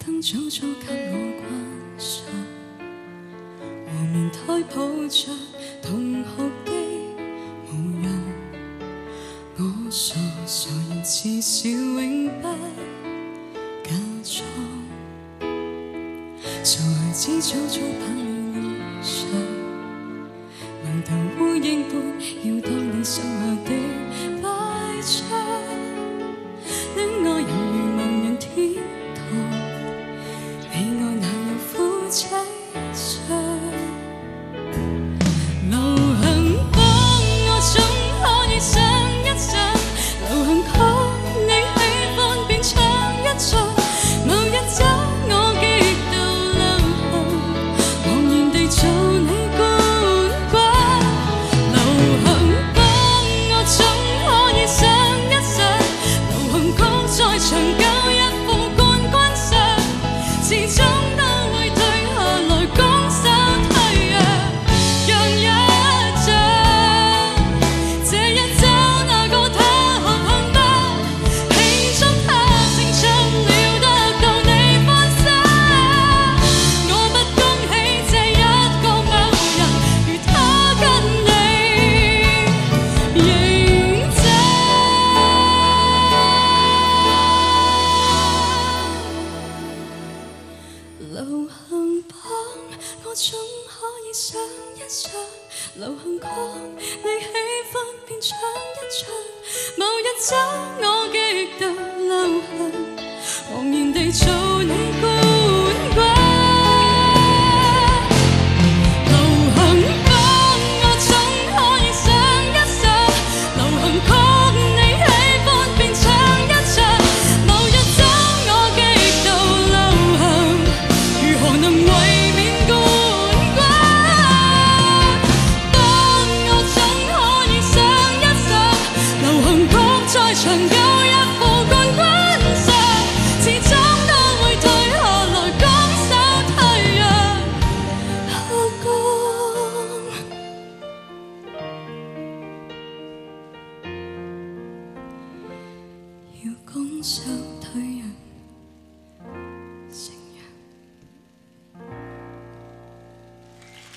燈早早給我關上，和棉胎抱着同學的模樣，我傻傻然至少永不假裝，做孩子早早把你理想，盲頭烏蠅般要當你手下的擺張，戀愛猶如盲人天堂，你愛哪有苦淒傷？流行歌我總可以想一想，流行曲你喜歡便唱一唱，某一週我極度流行，茫然地做你冠軍。流行歌我總可以想一想，流行曲在長久一副冠軍上，始終都會退下來拱手退讓，讓一仗。這一週那個他學行吧，慶祝他成長了得到你歡心。我不恭喜這一個某人，如他跟你認真。流行榜我總可以想一想，流行曲你喜歡便唱一唱，某一週我極度流行，茫然地做你冠